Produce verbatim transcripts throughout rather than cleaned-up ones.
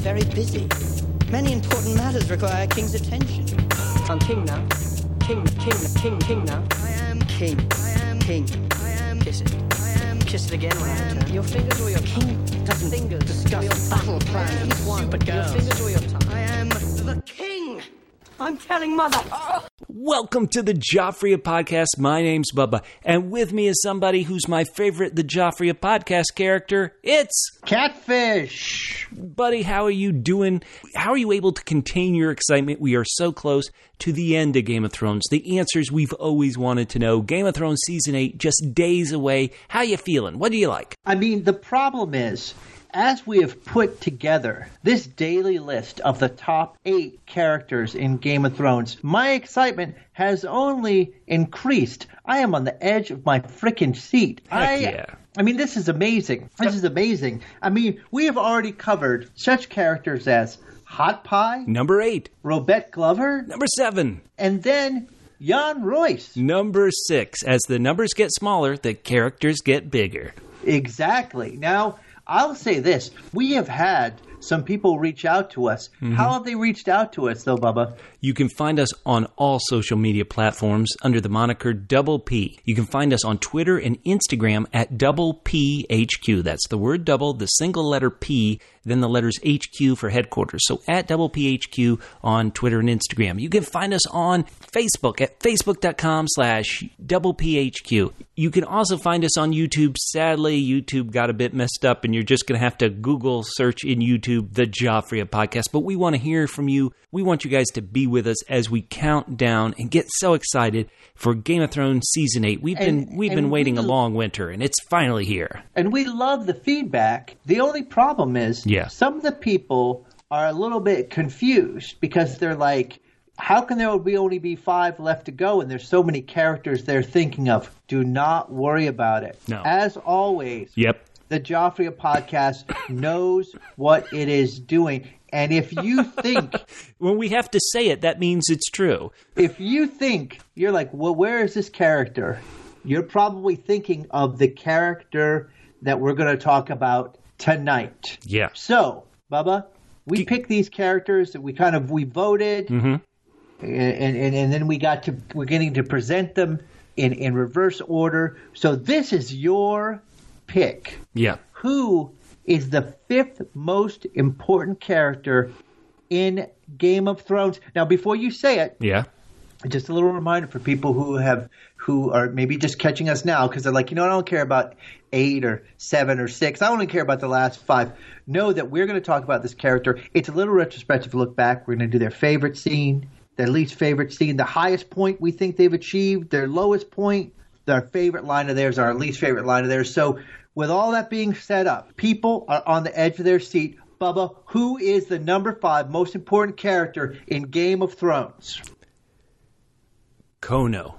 very busy. Many important matters require a king's attention. I'm king now. King, king, king, king now. I am king. I am king. I am Kiss it. I am Kiss it again when I am return. Your fingers or your king doesn't fingers discuss your battle plans with one. stupid Your girls. fingers or your tongue. I am the king. I'm telling mother. Welcome to the Joffrey Podcast. My name's Bubba, and with me is somebody who's my favorite The Joffrey Podcast character. It's Catfish. Buddy. How are you doing? How are you able to contain your excitement? We are so close to the end of Game of Thrones. The answers we've always wanted to know. Game of Thrones Season eight, just days away. How you feeling? What do you like? I mean, the problem is, as we have put together this daily list of the top eight characters in Game of Thrones, my excitement has only increased. I am on the edge of my freaking seat. Heck I, yeah. I mean, this is amazing. This is amazing. I mean, we have already covered such characters as Hot Pie, Number eight. Robert Glover, Number seven. and then Jan Royce. Number six. As the numbers get smaller, the characters get bigger. Exactly. Now, I'll say this. We have had some people reach out to us. Mm-hmm. How have they reached out to us, though, Bubba? You can find us on all social media platforms under the moniker Double P. You can find us on Twitter and Instagram at Double P H Q. That's the word double, the single letter P, then the letters H Q for headquarters. So at Double P H Q on Twitter and Instagram. You can find us on Facebook at facebook.com slash Double P H Q. You can also find us on YouTube. Sadly, YouTube got a bit messed up, and you're just going to have to Google search in YouTube the Joffrey Podcast. But we want to hear from you. We want you guys to be with us as we count down and get so excited for Game of Thrones Season eight. We've And- been we've and been waiting we- a long winter, and it's finally here. And we love the feedback. The only problem is Yeah. some of the people are a little bit confused because they're like, how can there be only be five left to go and there's so many characters they're thinking of? Do not worry about it. No. As always, Yep. the Joffrey Podcast knows what it is doing. And if you think When we have to say it, that means it's true. if you think you're like, well, where is this character? You're probably thinking of the character that we're going to talk about tonight. Yeah. So, Bubba, we picked these characters. We kind of we voted, Mm-hmm. and, and and then we got to we're getting to present them in in reverse order. So this is your pick. Yeah. Who is the fifth most important character in Game of Thrones? Now, before you say it, Yeah. just a little reminder for people who have who are maybe just catching us now because they're like, you know, I don't care about eight or seven or six. I only care about the last five. Know that we're going to talk about this character. It's a little retrospective look back. We're going to do their favorite scene, their least favorite scene, the highest point we think they've achieved, their lowest point, their favorite line of theirs, our least favorite line of theirs. So with all that being set up, people are on the edge of their seat. Bubba, who is the number five most important character in Game of Thrones? Kono.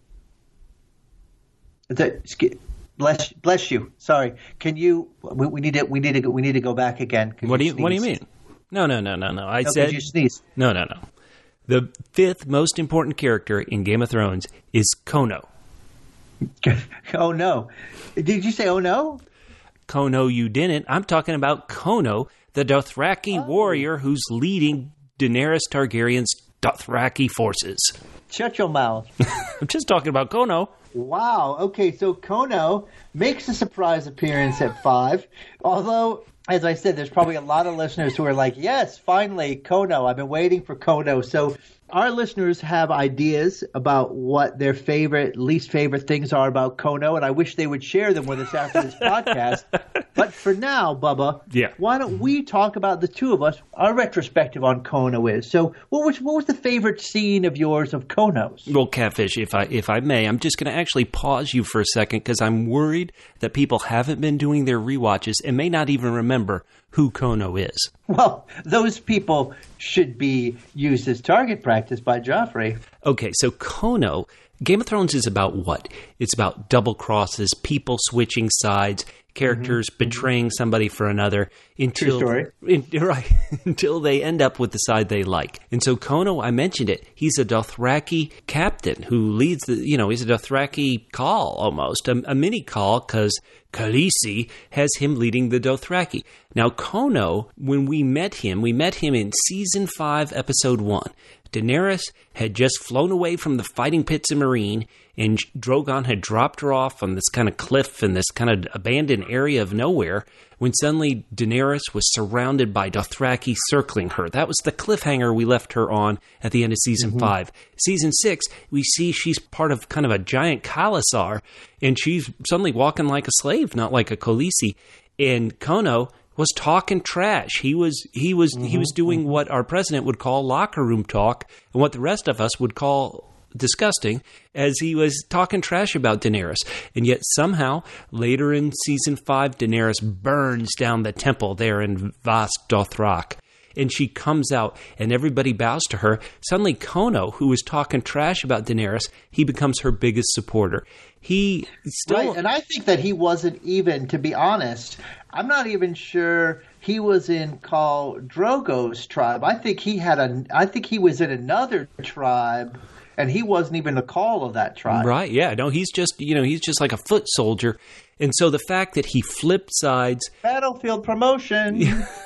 The, bless, bless you. Sorry. Can you? We, we need to. We need to. We need to go back again. What do you What do you mean? No, no, no, no, no. I No, said you sneeze. no, no, no. The fifth most important character in Game of Thrones is Kono. Oh no! Did you say oh no? Kono, you didn't. I'm talking about Kono, the Dothraki warrior who's leading Daenerys Targaryen's Dothraki forces. Shut your mouth. I'm just talking about Kono. Wow. Okay, so Kono makes a surprise appearance at five. Although, as I said, there's probably a lot of listeners who are like, yes, finally, Kono. I've been waiting for Kono. So our listeners have ideas about what their favorite, least favorite things are about Kono, and I wish they would share them with us after this podcast. But for now, Bubba, Yeah. why don't we talk about the two of us, our retrospective on Kono is. So what was what was the favorite scene of yours of Kono's? Well, Catfish, if I if I may, I'm just going to actually pause you for a second because I'm worried that people haven't been doing their rewatches and may not even remember who Kono is. Well, those people should be used as target practice by Joffrey. Okay, so Kono, Game of Thrones is about what? It's about double crosses, people switching sides, characters mm-hmm. betraying somebody for another until True story. In, right, until they end up with the side they like. And so Kono, I mentioned it, he's a Dothraki captain who leads the, you know, he's a Dothraki call almost, a, a mini call because Khaleesi has him leading the Dothraki. Now, Kono, when we met him, we met him in Season five, Episode one. Daenerys had just flown away from the fighting pits in Meereen, and Drogon had dropped her off on this kind of cliff in this kind of abandoned area of nowhere, when suddenly Daenerys was surrounded by Dothraki circling her. That was the cliffhanger we left her on at the end of Season mm-hmm. five. Season six, we see she's part of kind of a giant Khalasar, and she's suddenly walking like a slave, not like a Khaleesi. And Kono was talking trash. He was he was mm-hmm, he was doing mm-hmm. what our president would call locker room talk, and what the rest of us would call disgusting, as he was talking trash about Daenerys. And yet somehow later in season five, Daenerys burns down the temple there in Vast Dothrak. And she comes out and everybody bows to her. Suddenly Kono, who was talking trash about Daenerys, he becomes her biggest supporter. He still... Right, and I think that he wasn't even, to be honest, I'm not even sure he was in Khal Drogo's tribe. I think he had a, I think he was in another tribe, and he wasn't even a Khal of that tribe. Right, yeah. No, he's just, you know, he's just like a foot soldier. And so the fact that he flipped sides... Battlefield promotion.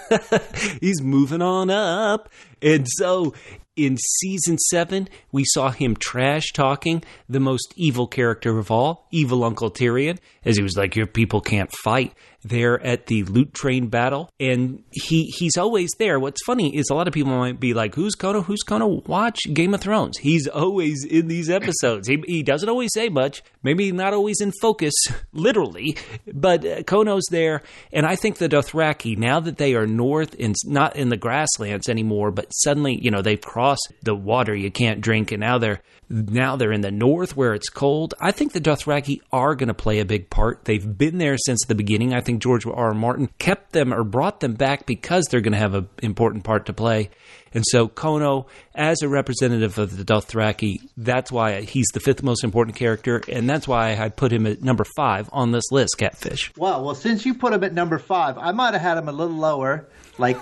He's moving on up. And so in season seven, we saw him trash talking the most evil character of all, evil Uncle Tyrion, as he was like, your people can't fight, there at the loot train battle. And he he's always there. What's funny is a lot of people might be like, who's Kono? Who's Kono? Watch Game of Thrones. He's always in these episodes. he, he doesn't always say much. Maybe not always in focus, literally. But uh, Kono's there. And I think the Dothraki, now that they are north and not in the grasslands anymore, but suddenly, you know, they've crossed the water you can't drink, and now they're now they're in the north where it's cold. I think the Dothraki are going to play a big part. They've been there since the beginning. I think George R. R. Martin kept them or brought them back because they're going to have an important part to play. And so Kono, as a representative of the Dothraki, that's why he's the fifth most important character, and that's why I put him at number five on this list, Catfish. Wow, well, since you put him at number five, I might have had him a little lower, like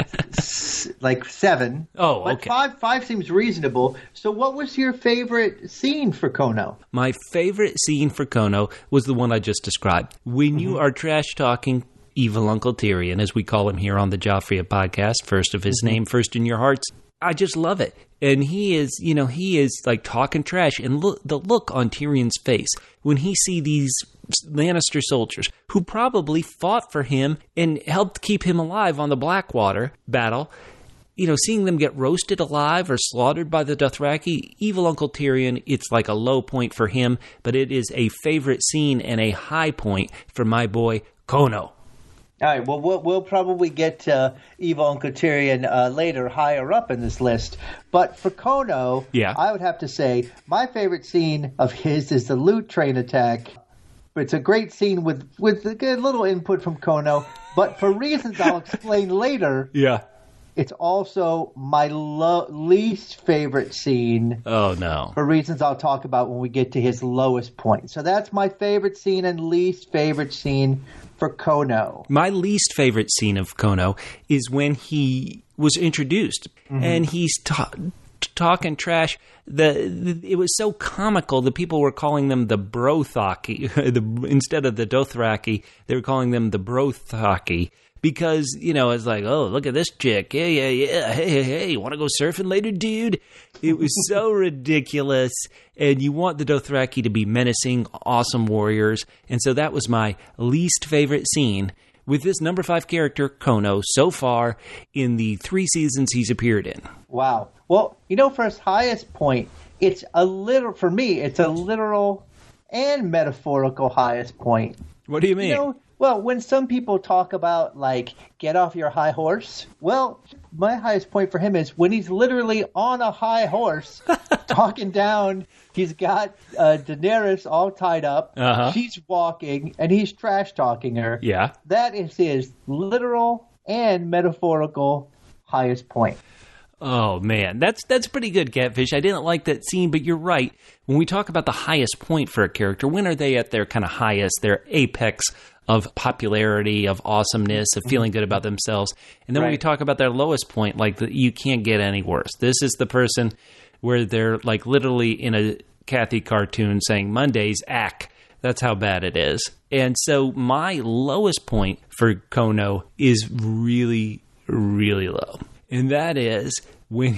like seven. Oh, but okay. Five, five seems reasonable. So what was your favorite scene for Kono? My favorite scene for Kono was the one I just described. When mm-hmm. you are trash-talking evil Uncle Tyrion, as we call him here on the Joffrey podcast, first of his mm-hmm. name, first in your hearts. I just love it. And he is, you know, he is like talking trash. And look, the look on Tyrion's face when he see these Lannister soldiers who probably fought for him and helped keep him alive on the Blackwater battle, you know, seeing them get roasted alive or slaughtered by the Dothraki, evil Uncle Tyrion, it's like a low point for him, but it is a favorite scene and a high point for my boy Kono. All right, well, we'll, we'll probably get to evil Uncle Tyrion uh, later, higher up in this list. But for Kono, yeah. I would have to say my favorite scene of his is the loot train attack. It's a great scene with, with a good little input from Kono. But for reasons I'll explain later, yeah, it's also my lo- least favorite scene. Oh, no. For reasons I'll talk about when we get to his lowest point. So that's my favorite scene and least favorite scene for Kono. My least favorite scene of Kono is when he was introduced mm-hmm. and he's ta- talking trash. The, the it was so comical. The people were calling them the Brothaki the, instead of the Dothraki. They were calling them the Brothaki. Because, you know, it's like, oh, look at this chick. Yeah, yeah, yeah. Hey, hey, hey, you want to go surfing later, dude? It was so ridiculous. And you want the Dothraki to be menacing, awesome warriors. And so that was my least favorite scene with this number five character, Kono, so far in the three seasons he's appeared in. Wow. Well, you know, for his highest point, it's a literal, for me, it's a literal and metaphorical highest point. What do you mean? You know, well, when some people talk about, like, get off your high horse, well, my highest point for him is when he's literally on a high horse, talking down, he's got uh, Daenerys all tied up, uh-huh. she's walking, and he's trash-talking her. Yeah. That is his literal and metaphorical highest point. Oh, man, that's that's pretty good, Catfish. I didn't like that scene, but you're right. When we talk about the highest point for a character, when are they at their kind of highest, their apex of popularity, of awesomeness, of feeling good about themselves? And then right. when we talk about their lowest point, like the, you can't get any worse. This is the person where they're like literally in a Kathy cartoon saying Mondays, ack. That's how bad it is. And so my lowest point for Kono is really, really low. And that is when...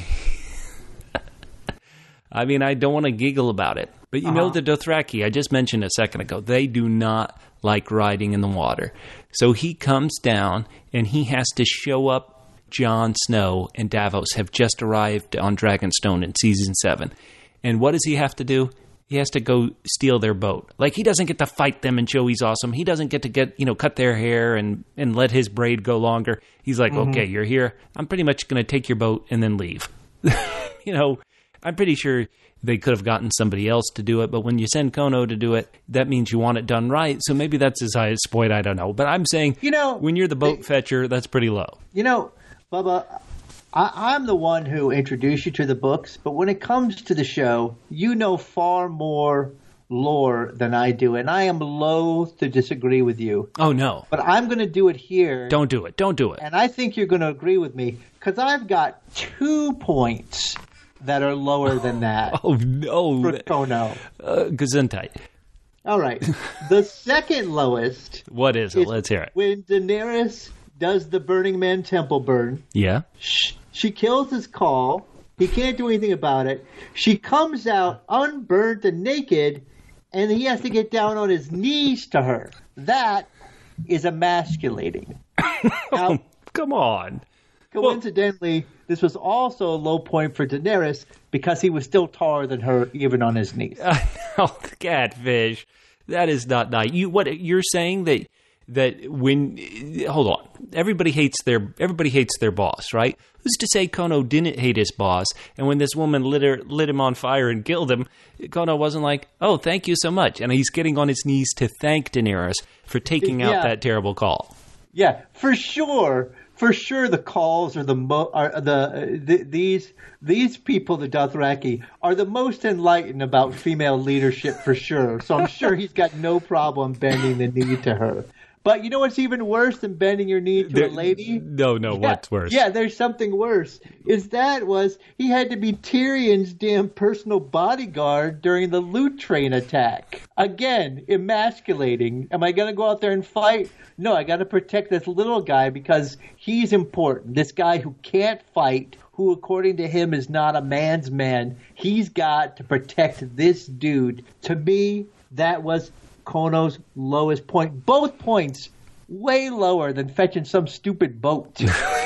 I mean, I don't want to giggle about it. But you uh-huh. know the Dothraki, I just mentioned a second ago, they do not like riding in the water. So he comes down and he has to show up. Jon Snow and Davos have just arrived on Dragonstone in season seven. And what does he have to do? He has to go steal their boat. Like, he doesn't get to fight them and show he's awesome. He doesn't get to get, you know, cut their hair and, and let his braid go longer. He's like, mm-hmm. okay, you're here. I'm pretty much going to take your boat and then leave. You know, I'm pretty sure they could have gotten somebody else to do it. But when you send Kono to do it, that means you want it done right. So maybe that's his highest point. I don't know. But I'm saying, you know, when you're the boat they, fetcher, that's pretty low. You know, Bubba, I, I'm the one who introduced you to the books, but when it comes to the show, you know far more lore than I do, and I am loath to disagree with you. Oh, no. But I'm going to do it here. Don't do it. Don't do it. And I think you're going to agree with me, because I've got two points that are lower than that. Oh, no. For Kono. Uh, Gesundheit. All right. The second lowest. What is it? Is Let's hear it. When Daenerys does the Burning Man temple burn. Yeah. She, she kills his call. He can't do anything about it. She comes out unburnt and naked, and he has to get down on his knees to her. That is emasculating. Now, oh, come on. Coincidentally, well, this was also a low point for Daenerys because he was still taller than her, even on his knees. Oh, catfish. That is not nice. You what you're saying that that when hold on, everybody hates their everybody hates their boss, right? Who's to say Kono didn't hate his boss? And when this woman lit her, lit him on fire and killed him, Kono wasn't like, "Oh, thank you so much," and he's getting on his knees to thank Daenerys for taking out yeah. that terrible call. Yeah, for sure. For sure, the calls are the mo- are the, uh, the these these people, the Dothraki, are the most enlightened about female leadership for sure. So I'm sure he's got no problem bending the knee to her. But you know what's even worse than bending your knee to there, a lady? No, no, yeah, what's worse? Yeah, there's something worse. Is that was he had to be Tyrion's damn personal bodyguard during the loot train attack. Again, emasculating. Am I going to go out there and fight? No, I got to protect this little guy because he's important. This guy who can't fight, who according to him is not a man's man. He's got to protect this dude. To me, that was Kono's lowest point. Both points way lower than fetching some stupid boat.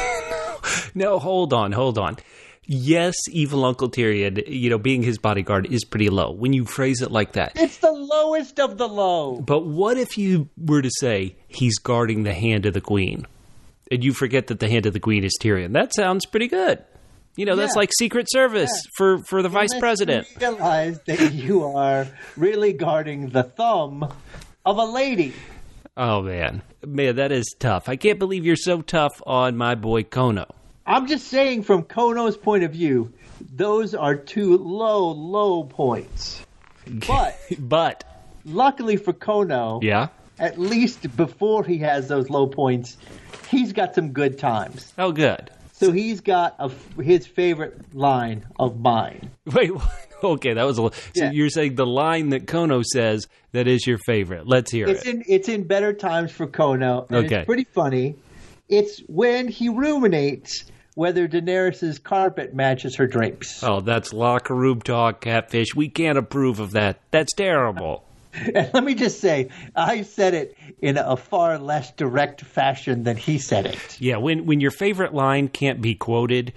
No, hold on, hold on. Yes, evil Uncle Tyrion, you know, being his bodyguard is pretty low when you phrase it like that. It's the lowest of the low. But what if you were to say he's guarding the hand of the queen? And you forget that the hand of the queen is Tyrion. That sounds pretty good. You know, yeah. That's like Secret Service yeah. for, for the Unless vice president. You realize that you are really guarding the thumb of a lady. Oh, man. Man, that is tough. I can't believe you're so tough on my boy Kono. I'm just saying from Kono's point of view, those are two low, low points. But, but luckily for Kono, yeah, at least before he has those low points, he's got some good times. Oh, good. So he's got a, his favorite line of mine. Wait, okay, that was a. So yeah. You're saying the line that Kono says that is your favorite. Let's hear it's it. In, it's in Better Times for Kono, and okay. It's pretty funny. It's when he ruminates whether Daenerys' carpet matches her drapes. Oh, that's locker room talk, catfish. We can't approve of that. That's terrible. And let me just say, I said it in a far less direct fashion than he said it. Yeah, when when your favorite line can't be quoted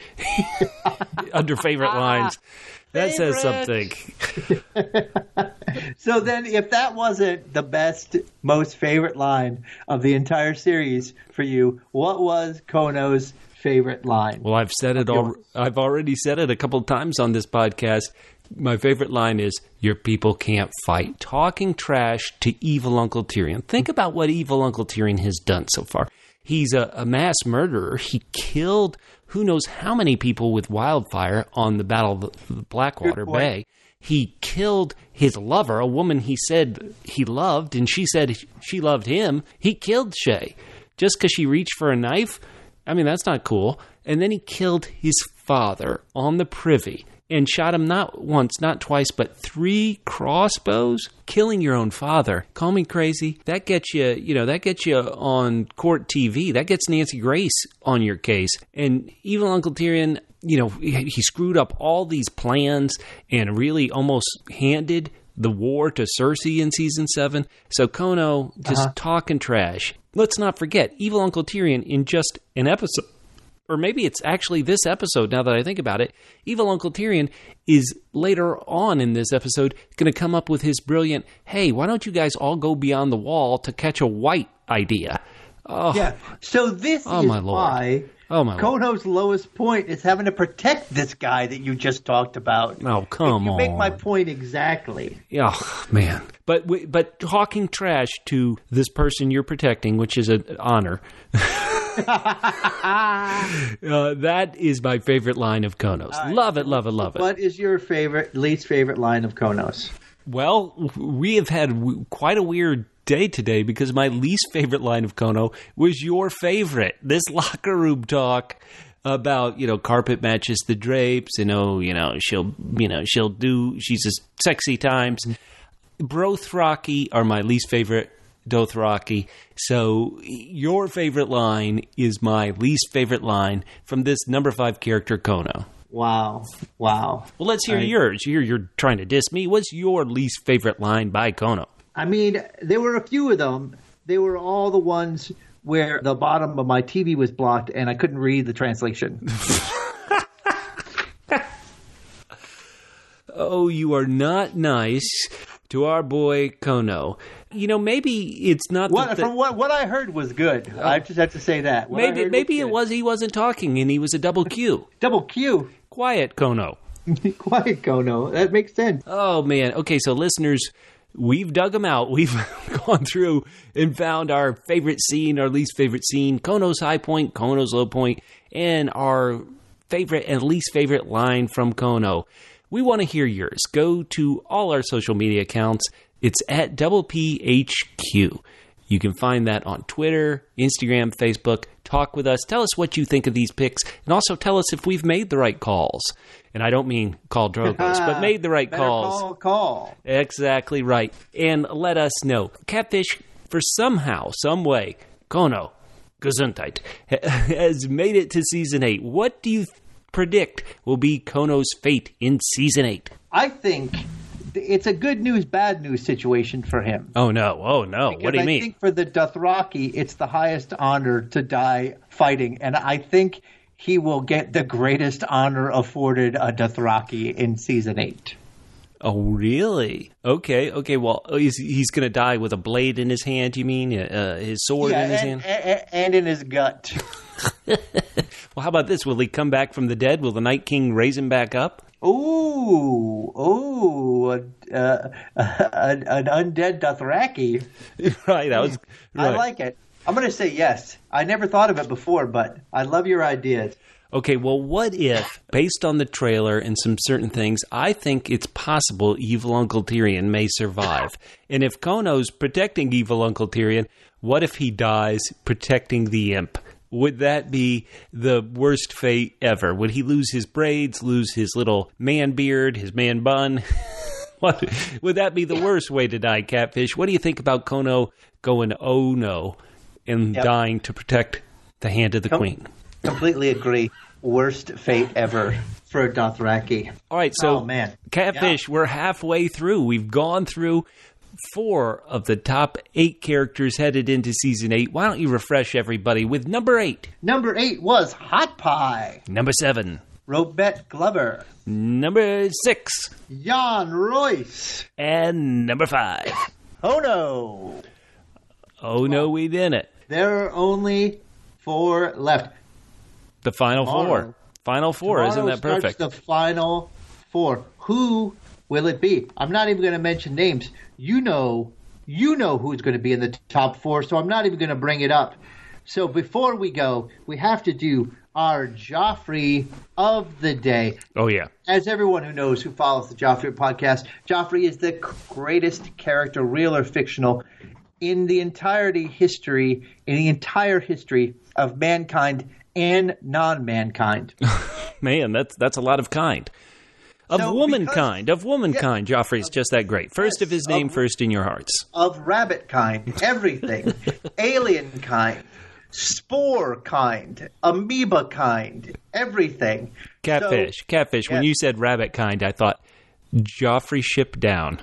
under favorite lines, that favorite. says something. So then if that wasn't the best, most favorite line of the entire series for you, what was Kono's favorite line? Well, I've said it all. I've already said it a couple of times on this podcast. My favorite line is, "Your people can't fight." Talking trash to evil Uncle Tyrion. Think about what evil Uncle Tyrion has done so far. He's a, a mass murderer. He killed who knows how many people with wildfire on the Battle of the Blackwater Bay. He killed his lover, a woman he said he loved, and she said she loved him. He killed Shae just because she reached for a knife. I mean, that's not cool. And then he killed his father on the privy. and shot him not once, not twice, but three crossbows, killing your own father. Call me crazy. That gets you, you know, that gets you on court T V. That gets Nancy Grace on your case. And evil Uncle Tyrion, you know, he, he screwed up all these plans and really almost handed the war to Cersei in season seven. So Kono just uh-huh. talking trash. Let's not forget, evil Uncle Tyrion in just an episode, or maybe it's actually this episode now that I think about it, evil Uncle Tyrion is later on in this episode going to come up with his brilliant, hey, why don't you guys all go beyond the wall to catch a white idea? Oh, yeah. So this oh, is my Lord. why oh, my Kono's Lord. lowest point is having to protect this guy that you just talked about. Oh, come you on. You make my point exactly. Oh, man. But but talking trash to this person you're protecting, which is an honor, uh, that is my favorite line of Konos. Right. Love it, love it, love it. What is your favorite, least favorite line of Konos? Well, we have had w- quite a weird day today because my least favorite line of Kono was your favorite. This locker room talk about, you know, carpet matches the drapes, and oh, you know, she'll, you know, she'll do, she's as sexy times. Brothraki are my least favorite Dothraki. So your favorite line is my least favorite line from this number five character, Kono. Wow. Wow. Well, let's hear I, yours. You're, you're trying to diss me. What's your least favorite line by Kono? I mean, there were a few of them. They were all the ones where the bottom of my T V was blocked and I couldn't read the translation. Oh, you are not nice to our boy Kono. You know, maybe it's not what, the, from what what I heard was good. Uh, I just have to say that. What maybe maybe was it was he wasn't talking and he was a double Q. Double Q. Quiet, Kono. Quiet, Kono. That makes sense. Oh man. Okay, so listeners, we've dug them out. We've gone through and found our favorite scene, our least favorite scene, Kono's high point, Kono's low point, and our favorite and least favorite line from Kono. We want to hear yours. Go to all our social media accounts. It's at Double P H Q. You can find that on Twitter, Instagram, Facebook. Talk with us. Tell us what you think of these picks. And also tell us if we've made the right calls. And I don't mean call Drogos, but made the right Better calls. Call, call. Exactly right. And let us know. Catfish, for somehow, some way, Kono, Gesundheit, has made it to season eight. What do you predict will be Kono's fate in season eight? I think it's a good news, bad news situation for him. Oh, no. Oh, no. Because what do you I mean? I think for the Dothraki, it's the highest honor to die fighting. And I think he will get the greatest honor afforded a Dothraki in season eight. Oh, really? Okay. Okay. Well, he's, he's going to die with a blade in his hand, you mean? Uh, his sword yeah, in his and, hand? And, and in his gut. Well, how about this? Will he come back from the dead? Will the Night King raise him back up? Ooh, ooh, uh, uh, an, an undead Dothraki. Right, I was. Right. I like it. I'm going to say yes. I never thought of it before, but I love your ideas. Okay, well, what if, based on the trailer and some certain things, I think it's possible evil Uncle Tyrion may survive. And if Kono's protecting evil Uncle Tyrion, what if he dies protecting the imp? Would that be the worst fate ever? Would he lose his braids, lose his little man beard, his man bun? What, would that be the worst way to die, Catfish? What do you think about Kono going, oh no, and yep. dying to protect the hand of the Com- queen? Completely agree. Worst fate ever for a Dothraki. All right, so oh, man. Catfish, yeah. We're halfway through. We've gone through four of the top eight characters headed into season eight. Why don't you refresh everybody with number eight? Number eight was Hot Pie. Number seven, Robert Glover. Number six, Jan Royce. And number five, Oh no. Oh no, we didn't. There are only four left. The final Tomorrow. four. Final four, Tomorrow isn't that perfect? Starts the final four. Who will it be? I'm not even going to mention names. You know, you know who's going to be in the top four, so I'm not even going to bring it up. So before we go, we have to do our Joffrey of the day. Oh, yeah. As everyone who knows, who follows the Joffrey podcast, Joffrey is the greatest character, real or fictional, in the entirety history, in the entire history of mankind and non-mankind. Man, that's that's a lot of kind. Of So womankind, because- of womankind, Joffrey is just that great. First yes, of his name, of- first in your hearts. Of rabbit kind, everything. Alien kind, spore kind, amoeba kind, everything. Catfish, So- catfish. When yes. you said rabbit kind, I thought Joffrey Ship Down,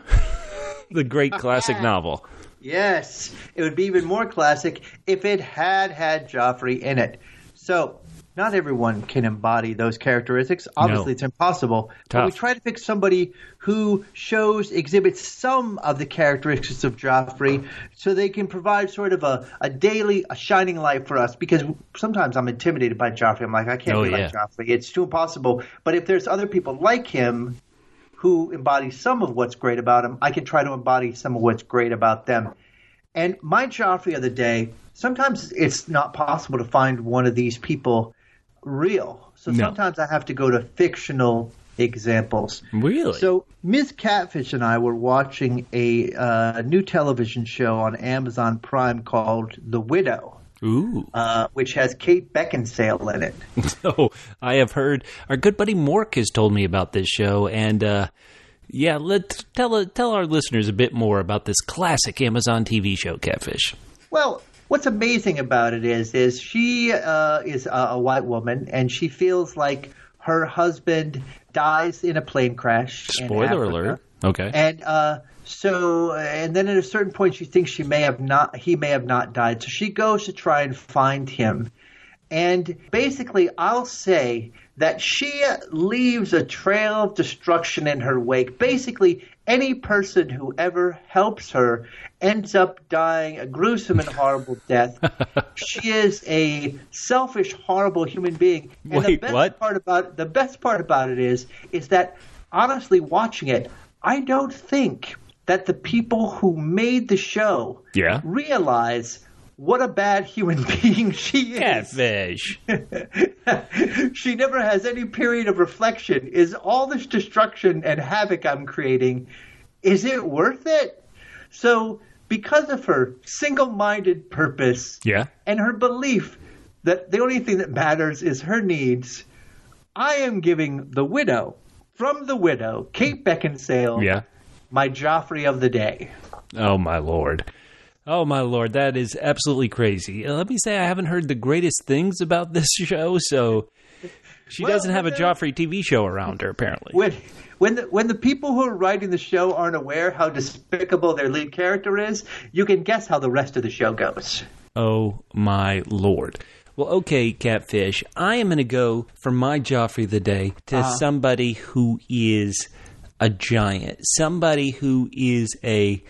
the great classic novel. Yes, it would be even more classic if it had had Joffrey in it. So, not everyone can embody those characteristics. Obviously, No. it's impossible. But we Tough. try to pick somebody who shows, exhibits some of the characteristics of Joffrey so they can provide sort of a, a daily, a shining light for us. Because sometimes I'm intimidated by Joffrey. I'm like, I can't Oh, be yeah. like Joffrey. It's too impossible. But if there's other people like him who embody some of what's great about him, I can try to embody some of what's great about them. And my Joffrey of the day, sometimes it's not possible to find one of these people real. So No. sometimes I have to go to fictional examples. Really? So Miz Catfish and I were watching a uh, new television show on Amazon Prime called The Widow. Ooh. Uh, which has Kate Beckinsale in it. Oh, I have heard. Our good buddy Mork has told me about this show, and uh, yeah, let's tell tell our listeners a bit more about this classic Amazon T V show, Catfish. Well, what's amazing about it is, is she uh, is a, a white woman, and she feels like her husband dies in a plane crash. in Spoiler Africa. alert. Okay. And uh, so, and then at a certain point, she thinks she may have not, he may have not died. So she goes to try and find him. And basically, I'll say that she leaves a trail of destruction in her wake. Basically, any person who ever helps her ends up dying a gruesome and horrible death. She is a selfish, horrible human being. And the Wait, best what? part about the best part about it is, is that honestly, watching it, I don't think that the people who made the show Yeah. realize what a bad human being she is. Catfish. She never has any period of reflection. Is all this destruction and havoc I'm creating, is it worth it? So, because of her single-minded purpose Yeah. and her belief that the only thing that matters is her needs, I am giving the widow, from the widow, Kate Beckinsale, Yeah. my Joffrey of the day. Oh, my Lord. Oh, my Lord. That is absolutely crazy. Uh, Let me say I haven't heard the greatest things about this show, so she Well, doesn't have a uh, Joffrey T V show around her, apparently. When when the, when the people who are writing the show aren't aware how despicable their lead character is, you can guess how the rest of the show goes. Oh, my Lord. Well, okay, Catfish, I am going to go for my Joffrey of the day to Uh-huh. somebody who is a giant, somebody who is a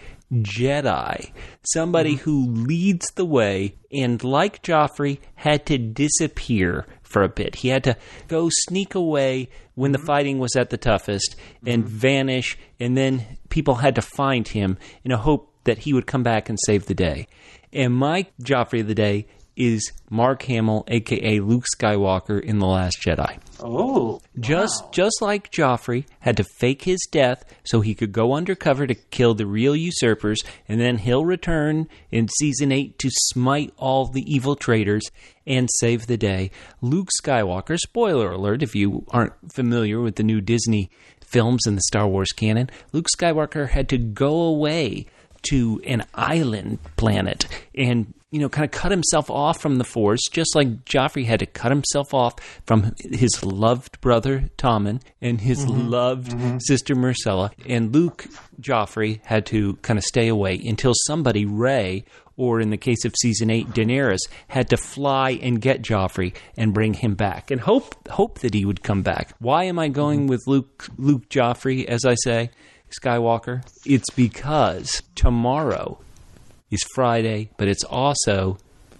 Jedi, somebody Mm-hmm. who leads the way and, like Joffrey, had to disappear for a bit. He had to go sneak away when the fighting was at the toughest and vanish, and then people had to find him in a hope that he would come back and save the day. And my Joffrey of the day is Mark Hamill, a k a. Luke Skywalker in The Last Jedi. Oh, Just just like Joffrey had to fake his death so he could go undercover to kill the real usurpers, and then he'll return in Season eight to smite all the evil traitors and save the day. Luke Skywalker, spoiler alert if you aren't familiar with the new Disney films and the Star Wars canon, Luke Skywalker had to go away to an island planet and, you know, kind of cut himself off from the Force, just like Joffrey had to cut himself off from his loved brother Tommen and his Mm-hmm. loved sister Myrcella. And Luke Joffrey had to kind of stay away until somebody, Rey, or in the case of Season eight, Daenerys, had to fly and get Joffrey and bring him back and hope hope that he would come back. Why am I going with Luke Luke Joffrey, as I say, Skywalker? It's because tomorrow is Friday, but it's also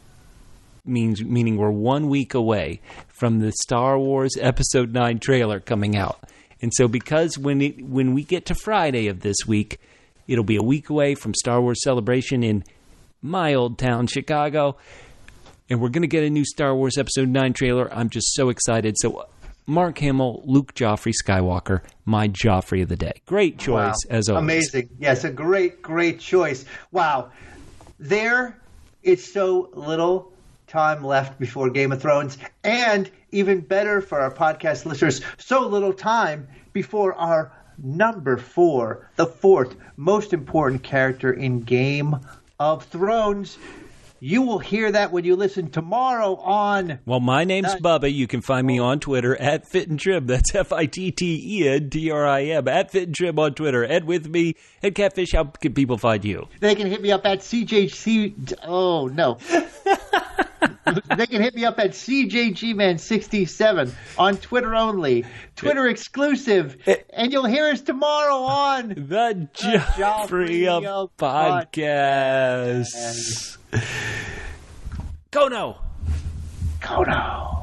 means meaning we're one week away from the Star Wars Episode nine trailer coming out. And so because when it, when we get to Friday of this week, it'll be a week away from Star Wars Celebration in my old town, Chicago, and we're going to get a new Star Wars Episode nine trailer. I'm just so excited. So Mark Hamill, Luke Joffrey Skywalker, my Joffrey of the day. Great choice, wow. as always. Amazing. Yes, a great, great choice. Wow. There, it's so little, time left before Game of Thrones, and even better for our podcast listeners, so little time before our number four, the fourth most important character in Game of Thrones. You will hear that when you listen tomorrow on... Well, my name's uh, Bubba. You can find me on Twitter at Fit and Trim. That's F I T T E N T R I M. At Fit and Trim on Twitter. Ed with me. Ed Catfish, how can people find you? They can hit me up at C J C... Oh, no. They can hit me up at C J G Man sixty-seven on Twitter only. Twitter exclusive. And you'll hear us tomorrow on... The Joffrey of Podcast. Podcast. Kono! Kono!